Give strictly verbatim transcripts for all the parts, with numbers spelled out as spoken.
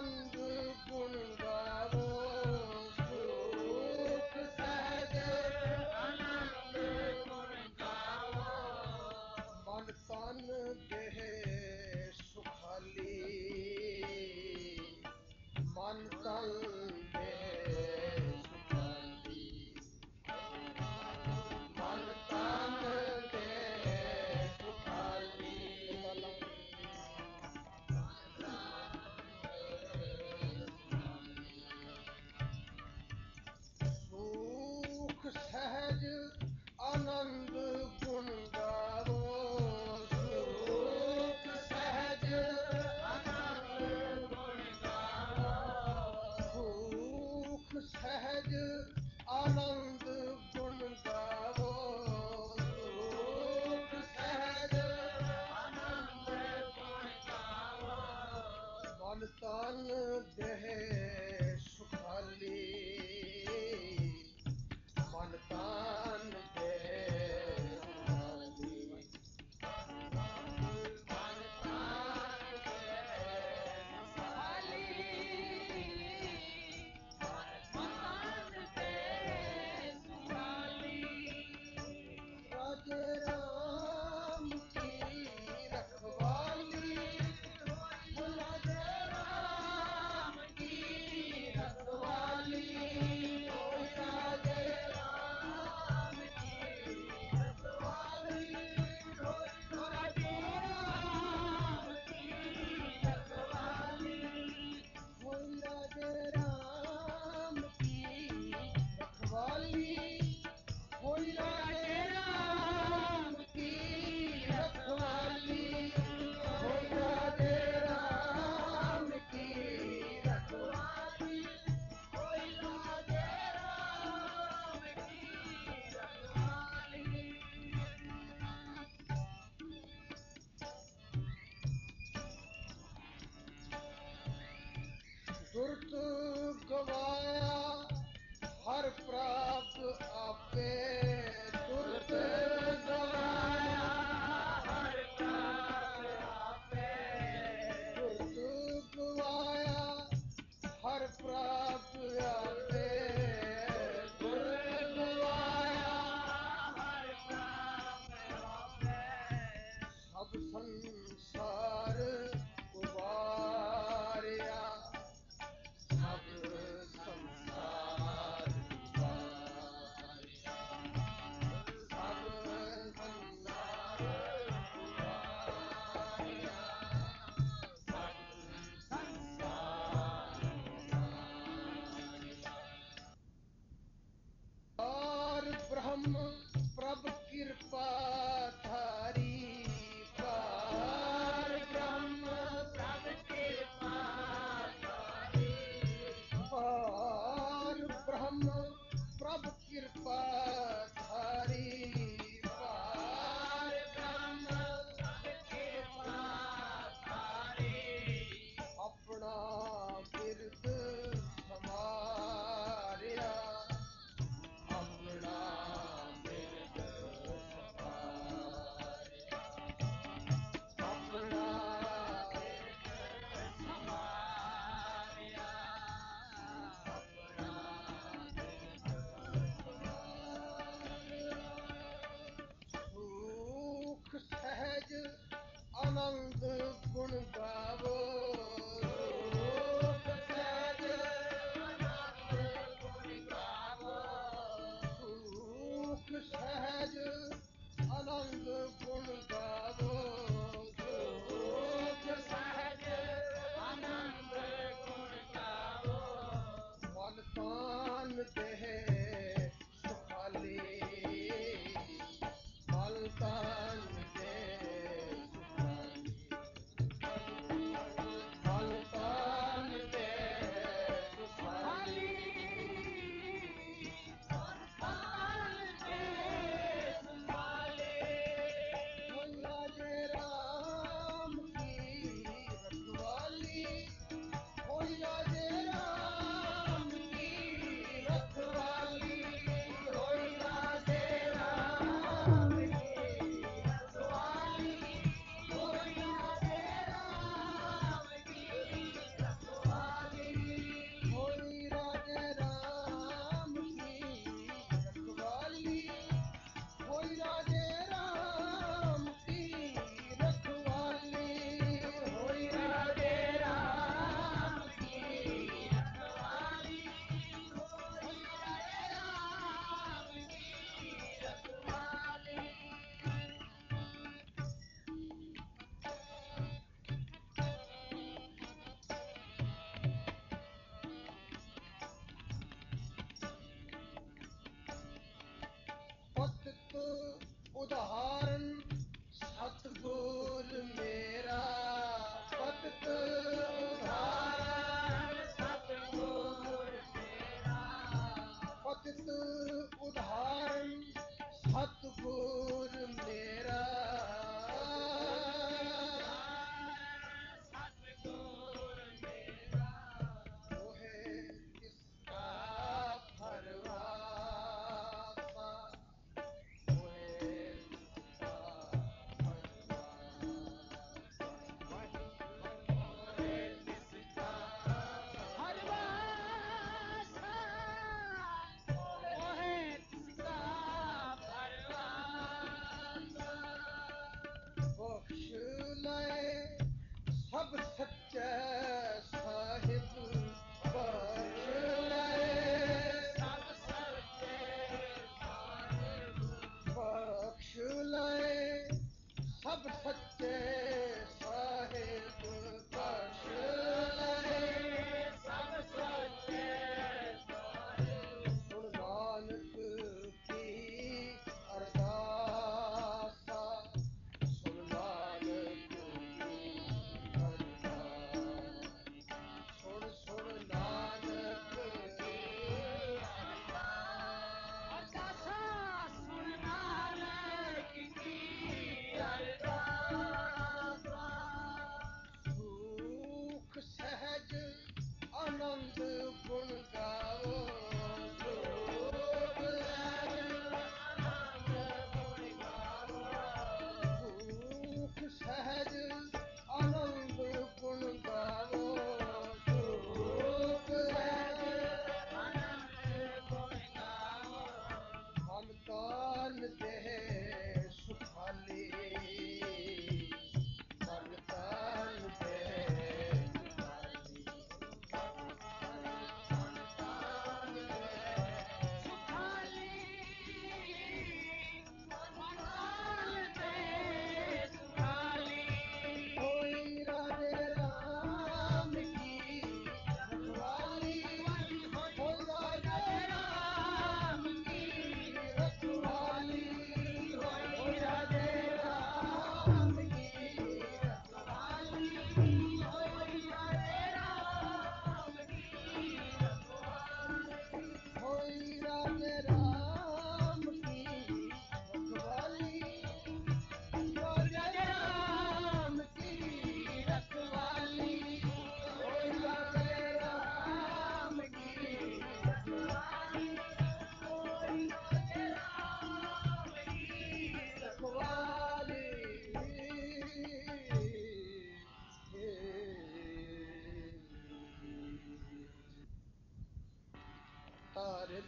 ਆਨੰਦ ਗੁਣ ਗਾਵੋ, ਸੁਖ ਸਹਿਜ ਆਨੰਦ ਗੁਣ ਗਾਵੋ। ਮਨ ਤਨ ਦੇਹ ਸੁਖਾਲੀ, ਮਨ ਤਨ ਦੇਹ ਸੁਖਾਲੀ, ਮਨ ਤਨ ਦੇਹ ਸੁਖਾਲੀ। ਸੁਖ ਸਹਿਜ ਆਨੰਦ ਗੁਣ ਗਾਵੋ, ਸੁਖ ਸਹਿਜ ਆਨੰਦ ਗੁਣ ਗਾਵੋ। ਸੁਖ ਸਹਿਜ ਆਨੰਦ ਗੁਣ ਗਾਵੋ, ਸੁਖ ਸਹਿਜ ਆਨੰਦ ਗੁਣ ਗਾਵੋ। ਮਨ ਤਨ ਦੇਹ ਸੁਖਾਲੀ, ਮਨ ਤਨ ਦੇਹ ਸੁਖਾਲੀ, ਮਨ ਤਨ ਦੇਹ ਸੁਖਾਲੀ, ਮਨ ਤਨ ਦੇਹ ਸੁਖਾਲੀ। ਰਾਜੇ ਰਾਮ ਕੀ ਰਖਵਾਲੀ, ਰਾਜੇ ਰਾਮ ਕੀ ਰਖਵਾਲੀ, ਓਏ ਰਾਜੇ ਰਾਮ ਕੀ ਰਖਵਾਲੀ, ਓਏ ਰਾਜੇ ਰਾਮ ਕੀ ਰਖਵਾਲੀ, ਓਏ ਰਾਜੇ ਰਾਮ ਕੀ ਰਖਵਾਲੀ, ਓਏ ਰਾਜੇ ਰਾਮ ਕੀ ਰਖਵਾਲੀ, ਓਏ ਰਾਜੇ ਰਾਮ ਕੀ ਰਖਵਾਲੀ, ਓਏ ਰਾਜੇ ਰਾਮ ਕੀ ਰਖਵਾਲੀ। ਦੁਰਤ ਗਵਾਇਆ ਹਰ ਪ੍ਰਾਪਤ ਆਪੇ, ਦੁਰਤ ਗਵਾਇਆ ਹਰ ਪ੍ਰਾਪਤ ਆਪੇ, ਦੁਰਤ ਗਵਾਇਆ ਹਰ ਪ੍ਰਾਪਤ ਆਪੇ, ਦੁਰਤ ਗਵਾਇਆ ਹਰ ਪ੍ਰਾਪਤ ਆਪੇ। ਸਭ ਸੰਸਾਰ ਉਬਾਰਿਆ, ਸਭ ਸੰਸਾਰ ਉਬਾਰਿਆ, ਸਭ ਸੰਸਾਰ ਉਬਾਰਿਆ, ਸਭ ਸੰਸਾਰ ਉਬਾਰਿਆ। ਪਾਰ ਬ੍ਰਹਮ ਪ੍ਰਭ ਕਿਰਪਾ ਧਾਰੀ, ਪਾਰ ਬ੍ਰਹਮ ਪ੍ਰਭ ਕਿਰਪਾ ਧਾਰੀ, ਪਾਰ ਬ੍ਰਹਮ ਪ੍ਰਭ ਕਿਰਪਾ ਧਾਰੀ, ਪਾਰ ਬ੍ਰਹਮ ਪ੍ਰਭ ਕਿਰਪਾ ਧਾਰੀ। ਆਪਣਾ ਬਿਰਦ ਸਮਾਰਿਆ, ਆਪਣਾ ਬਿਰਦ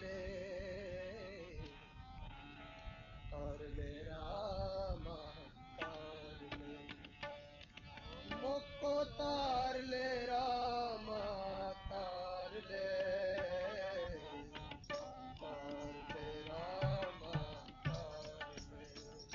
ले तार ले रामा तार ले मोको तार ले रामा तार ले तार ले रामा तार ले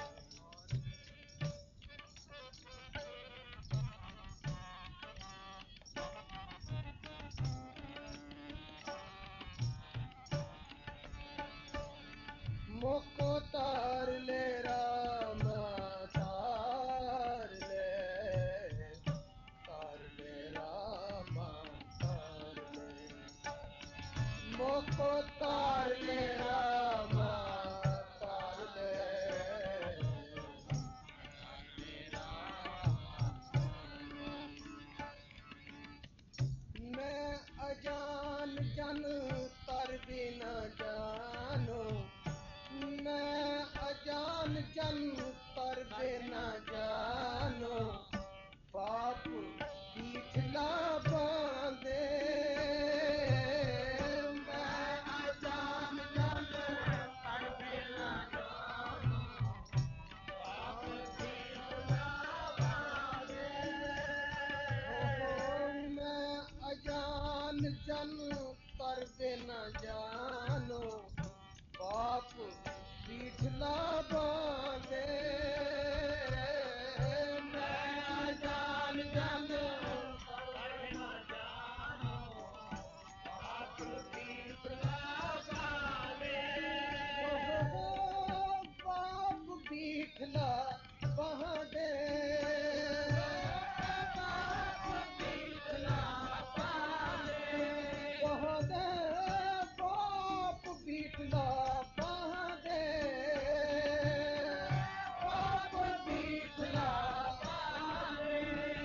मोको तार ले रामा तार ले तार ले रामा तार ले मोको तार ले रामा तार ले मैं अजान जन तर बिना जानो मैं अजान जन तर बिना जानो पाप पीछला बांधे मैं अजान जन तर बिना जानो पाप पीछला बांधे मैं अजान जन तर बिना जानो पाप पीछला बांधे मैं अजान जन तर बिना जानो पाप पीछला बांधे पाप पीछला बांधे पाप पीछला बांधे पाप पीछला बांधे पाप पीछला बांधे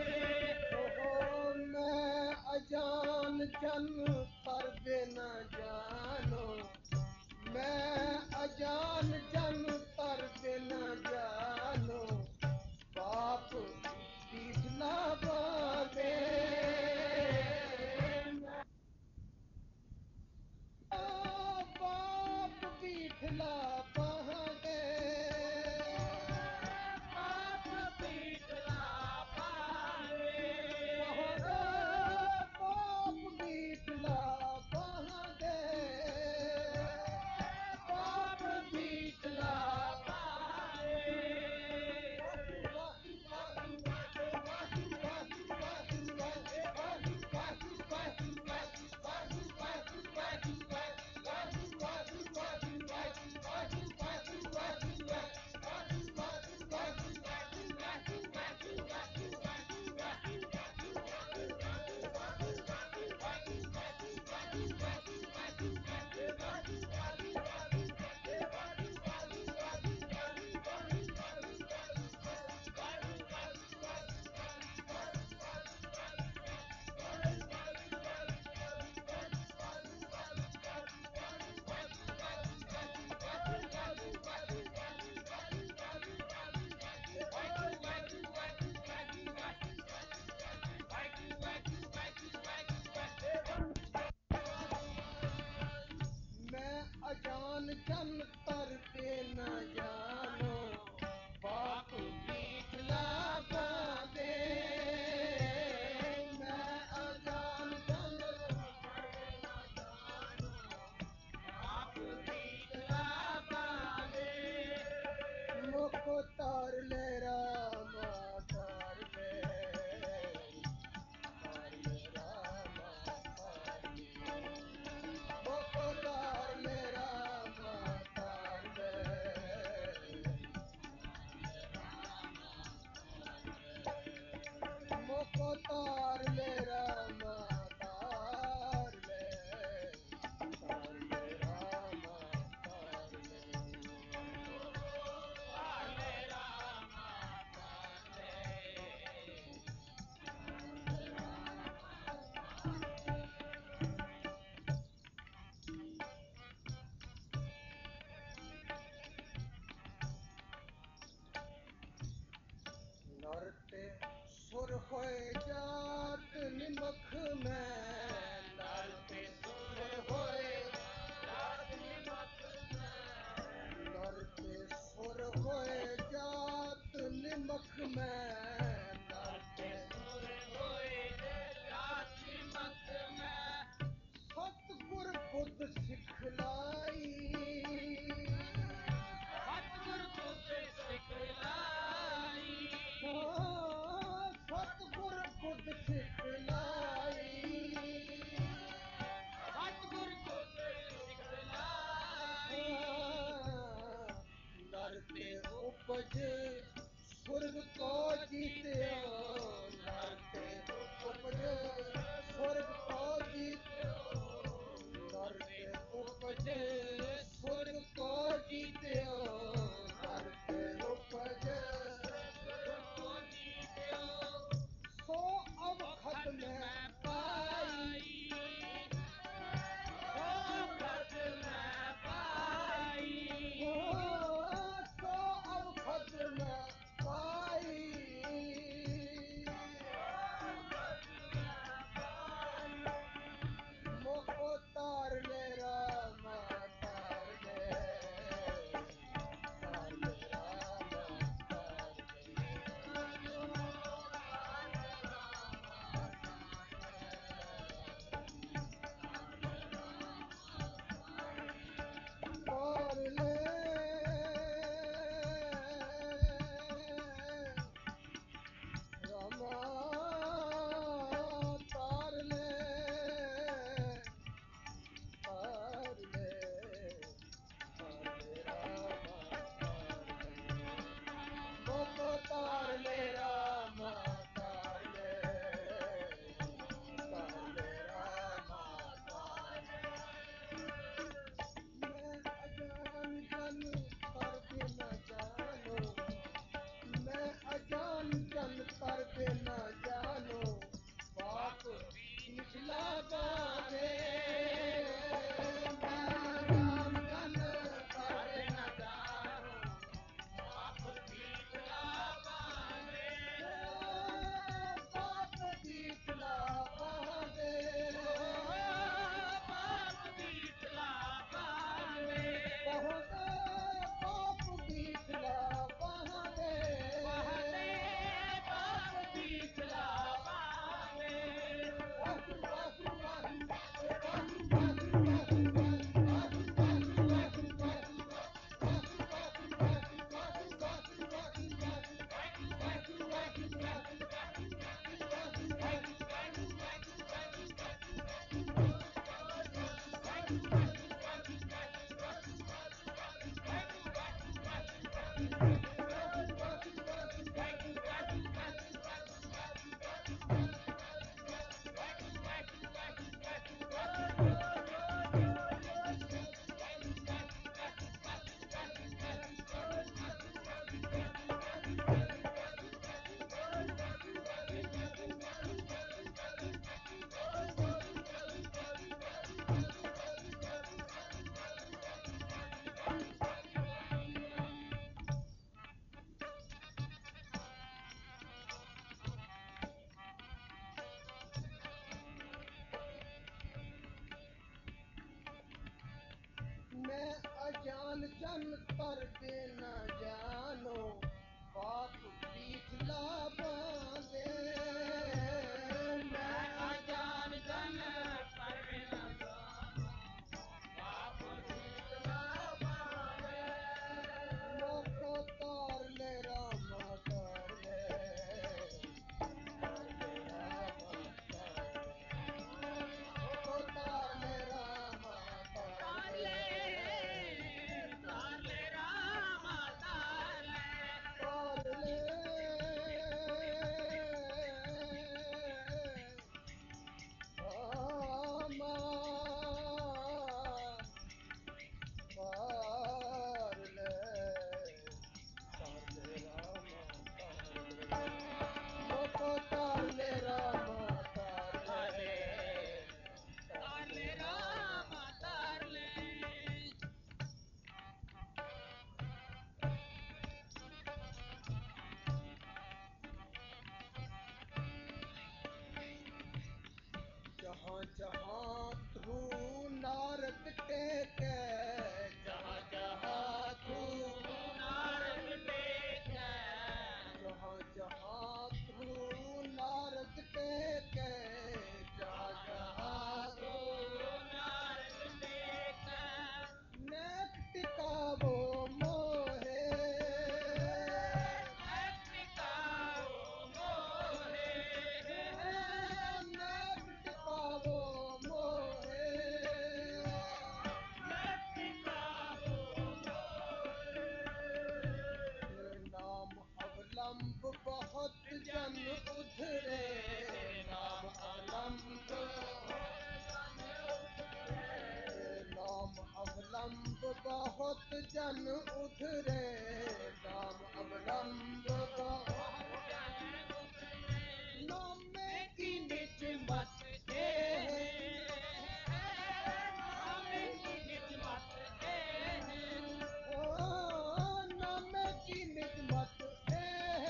मैं अजान जन तर बिना जानो मैं अजान जन तर बिना जानो पाप पीछला बांधे पाप पीछला बांधे पाप पीछला बांधे पाप पीछला बांधे पाप पीछला मैं अजान जन तर बिना जानो पाप पीछला बांधे मैं अजान जन तर बिना जानो पाप पीछला बांधे मोको तार ले रामा तार ले तार ले रामा तार ले मोको तार ले रामा ਮੈਂ ਨਰਤੇ ਸੋਰੇ ਹੋਏ ਜਾਤੀ ਮਤ ਮੈਂ ਸਤਿਗੁਰ ਬੁੱਧ ਸਿਖਲਾਈ ਸਤਿਗੁਰ ਬੁੱਧ ਸਿਖਲਾਈ ਸਤਿਗੁਰ ਬੁੱਧ ਸਿਖਲਾਈ ਸਤਿਗੁਰ ਬੁੱਧ ਸਿਖਲਾਈ ਨਰ ਤੇ ਉਪਜ ਸੁਰਗ ਕੋ ਜੀਤਿਓ ਨਰ ਤੇ ਉਪਜ ਸੁਰਗ ਕੋ ਜੀਤਿਓ ਨਰ ਤੇ ਉਪਜ ਸੁਰਗ ਕੋ ਜੀਤਿਓ ਨਰ ਤੇ ਉਪਜ ਸੁਰਗ ਕੋ ਜੀਤਿਓ ਸੋ ਅਵਖਤ ਮੈਂ ਪਾਈ ਸੋ ਅਵਖਤ ਮੈਂ ਪਾਈ ਸੋ ਅਵਖਤ ਮੈਂ ਪਾਈ ਮੋਹ ਤਾਰ ਲੈ ਰਾਮ ਤਾਰ ਲੈ ਤਾਰ ਲੈ ਰਾਮ ਤਾਰ ਤਾਰ ਲੈ ਰਾਮਾ ਤਾਰ ਲੈ ਤਾਰ ਲੈ ਤਾਰ ਲੈ ਰਾਮਾ ਮੋਹ ਤਾਰ ਲੈ ਰਾਮਾ ਤਾਰ ਲੈ ਤਾਰ ਲੈ ਰਾਮਾ ਤਾਰ ਮੈਂ ਅਜਾਨ ਜਨ ਪਰ ਬਿਨ ਜਾਨੋ ਮੈਂ ਅਜਾਨ ਜਨ ਪਰ ਬਿਨ ਜਾਨੋ ਪਾਪ ਪਿਛਲਾ ਬਾਵੇ ਮੈਂ ਅਜਾਨ ਜਨ ਪਰ ਬਿਨ ਜਾਨੋ ਪਾਪ ਪਿਛਲਾ ਬਾਵੇ ਪਾਪ ਪਿਛਲਾ ਬਾਵੇ ਪਾਪ ਪਿਛਲਾ ਬਾਵੇ ਬਹੁਤ ਪਾਪ ਪਿਛਲਾ ਬਾਵੇ ਪਾਪ ਪਿਛਲਾ ਬਾਵੇ ਵਾਹਿਗੁਰੂ ਵਾਹਿਗੁਰੂ ਵਾਹਿਗੁਰੂ ਵਾਹਿਗੁਰੂ ਵਾਹਿਗੁਰੂ ਵਾਹਿਗੁਰੂ मैं अजान जन पर बिन जानो पाप पिछला बांधे मैं अजान जन पर बिन जानो पाप पिछला बांधे मोको तार ले रामा तार ले तार ले रामा तार ले मोको तार ले रामा तार ले तार ले रामा तार ले तार ले रामा तार ले तार ले रामा तार ले मोको तार ले रामा तार ले तार ले रामा तार ले जहाँ जहाँ तू नारद टेके जहाँ जहाँ तू नारद टेके जहाँ बहुत जन उधरे नाम अवलंब बहुत जन उधरे नामे की निज मत ए नामे की निज मत ए ओ नामे की निज मत ए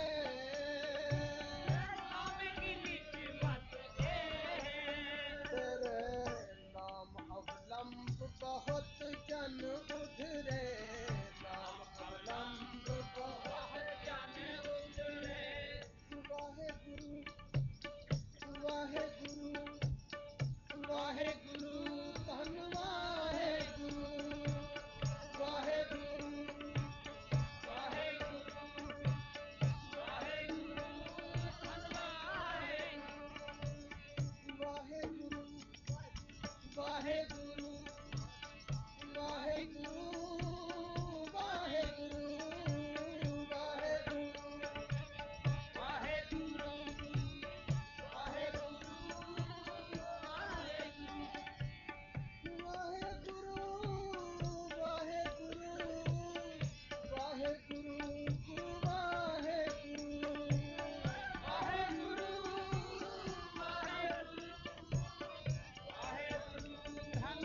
नामे की निज मत ए तेरे नाम अवलंब बहुत जन उधरे नाम अवलंब बहुत जन उधरे वाहेगुरु वाहेगुरु वाहेगुरु धन वाहेगुरु वाहेगुरु वाहेगुरु वाहेगुरु धन वाहेगुरु वाहेगुरु वाहेगुरु वाहेगुरु वाहेगुरु वाहेगुरु वाहेगुरु वाहेगुरु वाहेगुरु वाहेगुरु वाहेगुरु वाहेगुरु वाहेगुरु वाहेगुरु धन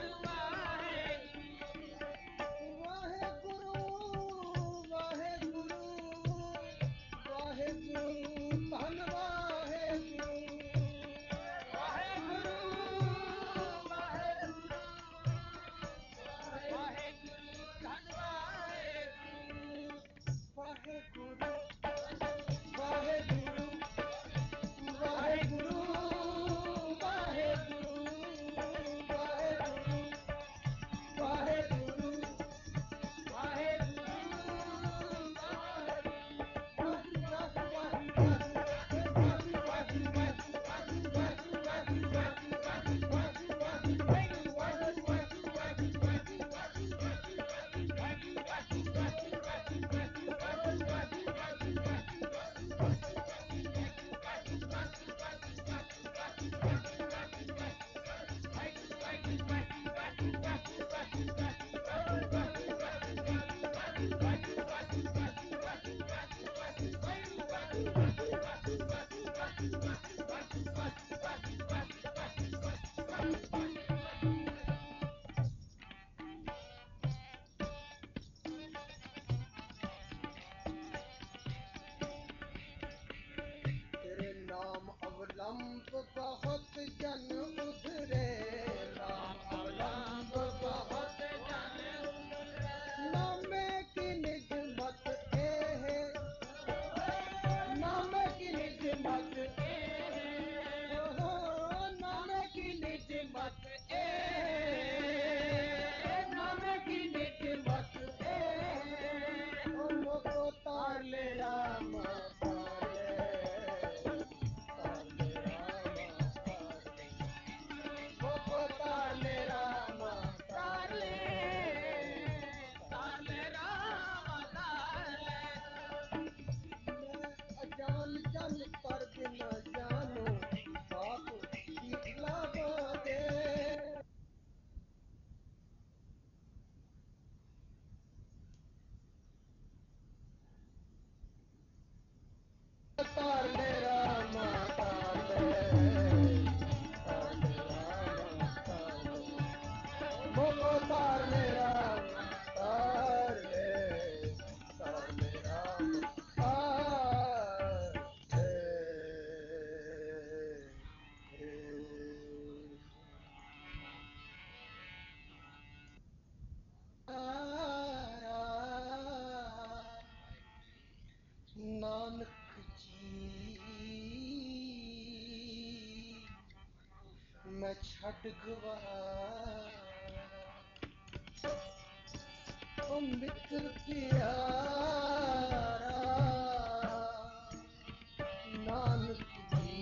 वाहेगुरु वाहेगुरु वाहेगुरु धन वाहेगुरु वाहेगुरु वाहेगुरु वाहेगुरु धन वाहेगुरु वाहेगुरु वाहेगुरु वाहेगुरु वाहेगुरु वाहेगुरु तेरे नाम अवलंब बहुत जन उधरे नाम अवलंब बहुत जन उधरे नामे की निज मत ए है नामे की निज मत ए हो नामे की निज मत ए नामे की निज मत ए ओ मोको तार ले राम तार ले तार ले राम तार ले मोको तार ले राम तार ले तार ले राम तार ले मैं अजान जन पर बिन जानो बाप दिखला दे तार ले राम तार ले तार ले राम तार ले मोको तार ले राम तार ले तार ले राम तार ले नानक जी मैं छड़ गवारा ओ मित्र प्यारा नानक जी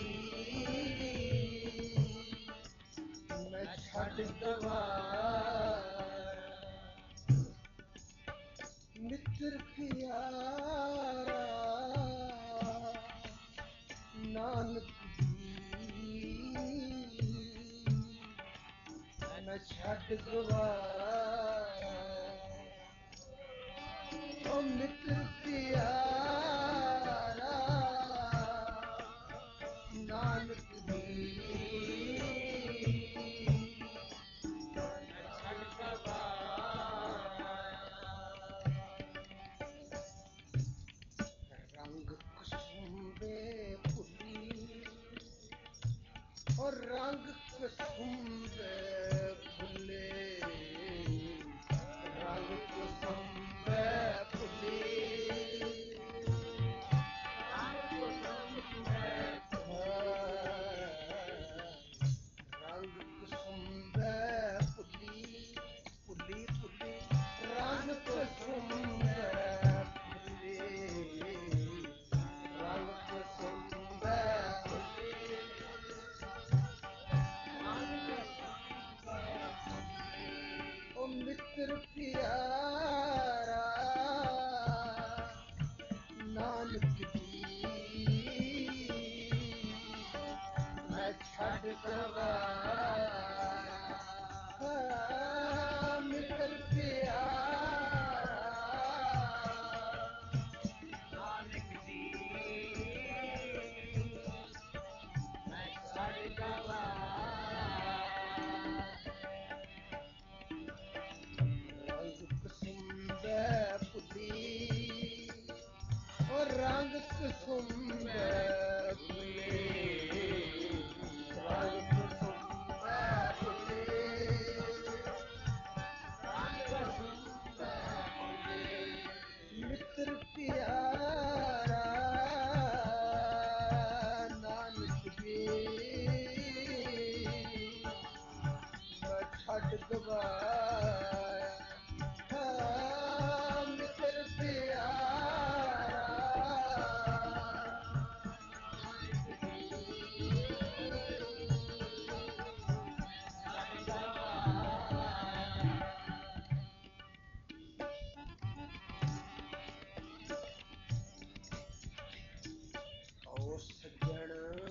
मैं छड़ गवारा मित्र प्यारा नानक जी मैं छड़ गवारा ਮਿੱਤਰ ਪਿਆਰਾ ਨਾਨਕ ਦੀ ਛੱਡ ਗਵਾਇਆ ਰੰਗ ਕੁਸੁੰਬੇ ਭੁੱਲੀ ਔਰ ਰੰਗ ਕੁਸੁੰਬੇ ਭੁੱਲੇ ਰੰਗ ਕੁਸੁੰਬੇ ਭੁੱਲੀ ਰੰਗ ਕੁਸੁੰਬੇ ਰੰਗ ਕੁਸੁੰਬੇ ਭੁੱਲੀ ਭੁੱਲੀ ਭੁੱਲੀ ਰੰਗ ਕੁਸੁੰਬੇ ਭੁੱਲੀ ਰੰਗ ਕੁਸੁੰਬੇ ਭੁੱਲੀ ਓ ਮਿੱਤਰ ਪਿਆਰਾ ਨਾਨਕ ਦੀ ਮੈਂ ਛੱਡ ਗਵਾਇਆ ਮਿੱਤਰ ਪਿਆਰਾ ਨਾਨਕ ਦੀ ਮੈਂ ਛੱਡ ਗਵਾਇਆ ਰੰਗ ਕੁਸੁੰਬੇ ਭੁੱਲੀ ਓ ਰੰਗ ਕੁਸੁੰਬੇ ਭੁੱਲੇ ਰੰਗ ਕੁਸੁੰਬੇ ਭੁੱਲੇ ਰੰਗ ਕੁਸੁੰਬੇ ਭੁੱਲੇ ਮਿੱਤਰ ਪਿਆਰਾ ਨਾਨਕ ਦੀ ਮੈਂ ਛੱਡ ਗਵਾਇਆ ਮਿੱਤਰ ਪਿਆਰਾ ਓ ਸੱਜਣ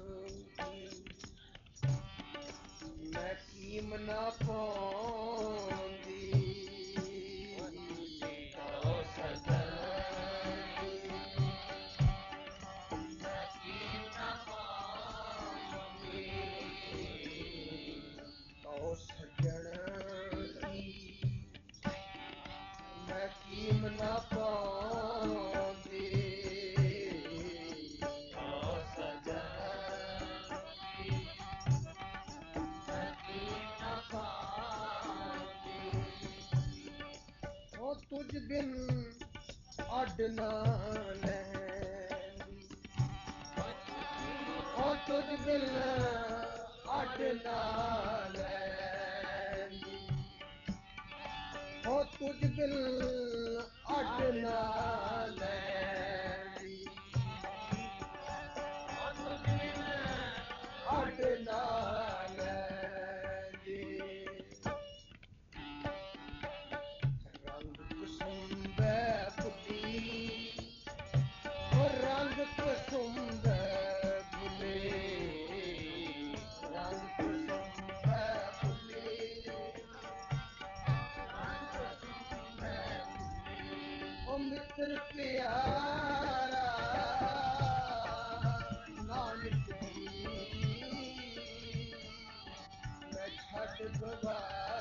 ਮੈਂ ਕੀਮਨਾ ਪਾਉਂਦੀ ਓ ਸੱਜਣ ਮੈਂ ਕੀਮਨਾ ਪਾਉਂਦੀ ਓ ਸੱਜਣ ਮੈਂ ਕੀਮਨਾ ਪਾਉਂਦੀ ਓ ਸੱਜਣ ਓ ਤੁਝ ਬਿਨ ਅੱਡ ਨਾ ਲੈਂਦੀ ਓ ਤੁਝ ਬਿਨ ਅੱਡ ਨਾ ਲੈਂਦੀ ਓ ਤੁਝ ਬਿਨ ਅੱਡ ਨਾ ਲੈਂਦੀ ਓ ਤੁਝ ਬਿਨ ਅੱਡ ਨਾ ਲੈਂਦੀ ਰੰਗ ਕੁਸੁੰਬੇ ਭੁੱਲੀ ਓ ਰੰਗ ਕੁਸੁੰਬੇ ਭੁੱਲੇ ਰੰਗ ਕੁਸੁੰਬੇ ਭੁੱਲੇ ਰੰਗ ਕੁਸੁੰਬੇ ਭੁੱਲੇ ਓ ਮਿੱਤਰ ਪਿਆਰਾ ਨਾਨਕ ਦੀ ਮੈਂ ਛੱਡ ਗਵਾਇਆ